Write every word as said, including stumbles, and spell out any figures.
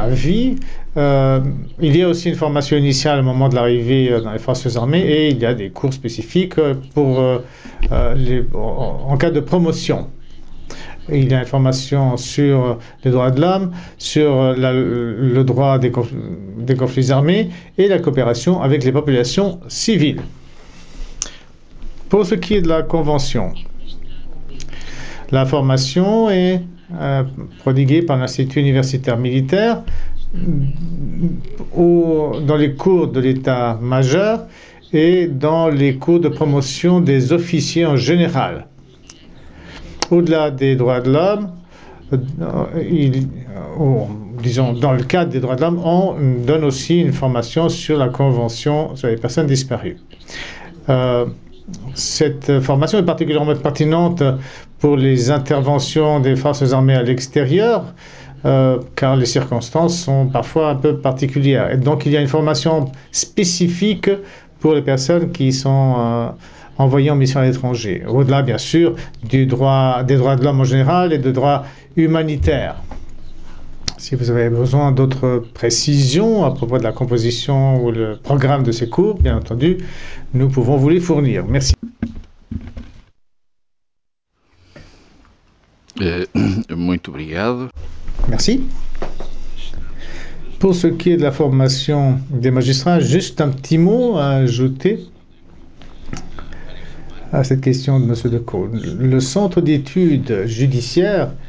la vie. Euh, il y a aussi une formation initiale au moment de l'arrivée dans les forces armées et il y a des cours spécifiques pour, euh, les, en, en cas de promotion. Il y a une formation sur les droits de l'homme, sur la, le droit des, conf, des conflits armés et la coopération avec les populations civiles. Pour ce qui est de la Convention, la formation est euh, prodiguée par l'Institut universitaire militaire au, dans les cours de l'état-major et dans les cours de promotion des officiers en général. Au-delà des droits de l'homme, il, oh, disons, dans le cadre des droits de l'homme, on donne aussi une formation sur la Convention sur les personnes disparues. Euh, cette formation est particulièrement pertinente pour les interventions des forces armées à l'extérieur, euh, car les circonstances sont parfois un peu particulières. Et donc, il y a une formation spécifique pour les personnes qui sont euh, envoyées en mission à l'étranger. Au-delà, bien sûr, du droit, des droits de l'homme en général et des droits humanitaires. Si vous avez besoin d'autres précisions à propos de la composition ou le programme de ces cours, bien entendu, nous pouvons vous les fournir. Merci. Muito obrigado. Merci. Pour ce qui est de la formation des magistrats, juste un petit mot à ajouter à cette question de M. Decaux. Le centre d'études judiciaires